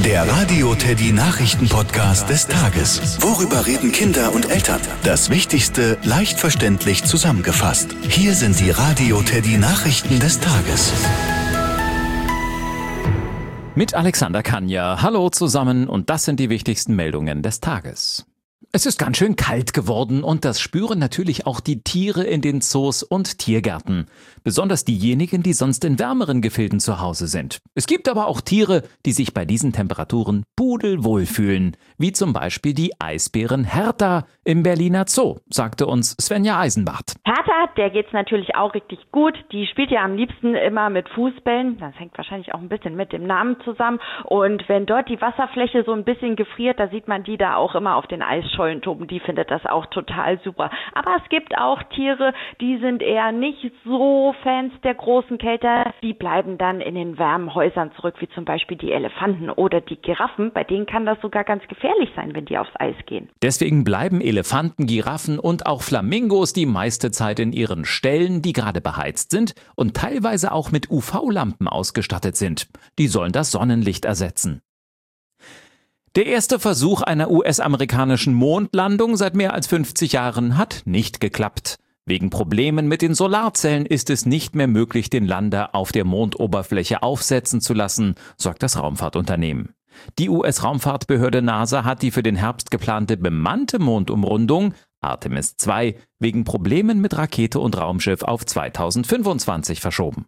Der Radio Teddy Nachrichten-Podcast des Tages. Worüber reden Kinder und Eltern? Das Wichtigste leicht verständlich zusammengefasst. Hier sind die Radio Teddy Nachrichten des Tages. Mit Alexander Kanja. Hallo zusammen und das sind die wichtigsten Meldungen des Tages. Es ist ganz schön kalt geworden und das spüren natürlich auch die Tiere in den Zoos und Tiergärten. Besonders diejenigen, die sonst in wärmeren Gefilden zu Hause sind. Es gibt aber auch Tiere, die sich bei diesen Temperaturen pudelwohl fühlen. Wie zum Beispiel die Eisbären Hertha im Berliner Zoo, sagte uns Svenja Eisenbart. Hertha, der geht's natürlich auch richtig gut. Die spielt ja am liebsten immer mit Fußbällen. Das hängt wahrscheinlich auch ein bisschen mit dem Namen zusammen. Und wenn dort die Wasserfläche so ein bisschen gefriert, da sieht man die da auch immer auf den Eisschollen toben. Die findet das auch total super. Aber es gibt auch Tiere, die sind eher nicht so Fans der großen Kälte. Die bleiben dann in den warmen Häusern zurück, wie zum Beispiel die Elefanten oder die Giraffen. Bei denen kann das sogar ganz gefährlich sein, wenn die aufs Eis gehen. Deswegen bleiben Elefanten, Giraffen und auch Flamingos die meiste Zeit in ihren Ställen, die gerade beheizt sind und teilweise auch mit UV-Lampen ausgestattet sind. Die sollen das Sonnenlicht ersetzen. Der erste Versuch einer US-amerikanischen Mondlandung seit mehr als 50 Jahren hat nicht geklappt. Wegen Problemen mit den Solarzellen ist es nicht mehr möglich, den Lander auf der Mondoberfläche aufsetzen zu lassen, sagt das Raumfahrtunternehmen. Die US-Raumfahrtbehörde NASA hat die für den Herbst geplante bemannte Mondumrundung Artemis II wegen Problemen mit Rakete und Raumschiff auf 2025 verschoben.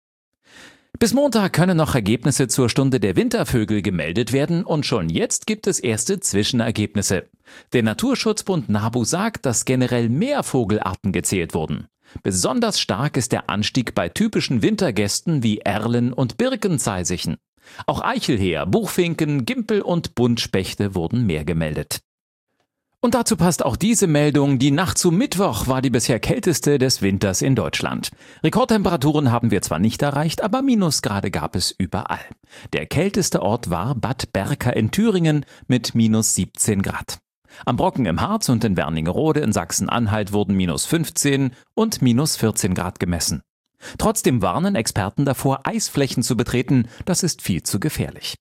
Bis Montag können noch Ergebnisse zur Stunde der Wintervögel gemeldet werden und schon jetzt gibt es erste Zwischenergebnisse. Der Naturschutzbund NABU sagt, dass generell mehr Vogelarten gezählt wurden. Besonders stark ist der Anstieg bei typischen Wintergästen wie Erlen und Birkenzeissichen. Auch Eichelheer, Buchfinken, Gimpel und Buntspechte wurden mehr gemeldet. Und dazu passt auch diese Meldung. Die Nacht zu Mittwoch war die bisher kälteste des Winters in Deutschland. Rekordtemperaturen haben wir zwar nicht erreicht, aber Minusgrade gab es überall. Der kälteste Ort war Bad Berka in Thüringen mit minus 17 Grad. Am Brocken im Harz und in Wernigerode in Sachsen-Anhalt wurden minus 15 und minus 14 Grad gemessen. Trotzdem warnen Experten davor, Eisflächen zu betreten. Das ist viel zu gefährlich.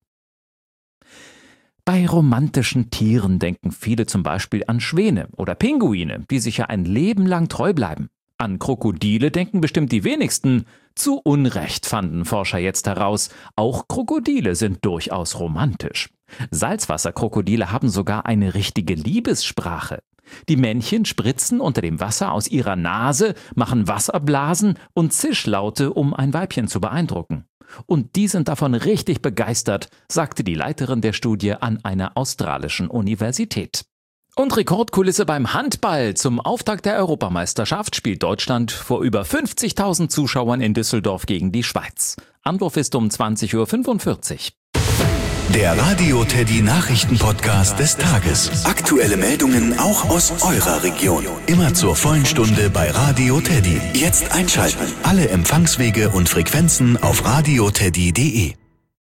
Bei romantischen Tieren denken viele zum Beispiel an Schwäne oder Pinguine, die sich ja ein Leben lang treu bleiben. An Krokodile denken bestimmt die wenigsten. Zu Unrecht fanden Forscher jetzt heraus, auch Krokodile sind durchaus romantisch. Salzwasserkrokodile haben sogar eine richtige Liebessprache. Die Männchen spritzen unter dem Wasser aus ihrer Nase, machen Wasserblasen und Zischlaute, um ein Weibchen zu beeindrucken. Und die sind davon richtig begeistert, sagte die Leiterin der Studie an einer australischen Universität. Und Rekordkulisse beim Handball. Zum Auftakt der Europameisterschaft spielt Deutschland vor über 50.000 Zuschauern in Düsseldorf gegen die Schweiz. Anwurf ist um 20.45 Uhr. Der Radio Teddy Nachrichten-Podcast des Tages. Aktuelle Meldungen auch aus eurer Region. Immer zur vollen Stunde bei Radio Teddy. Jetzt einschalten. Alle Empfangswege und Frequenzen auf radioteddy.de.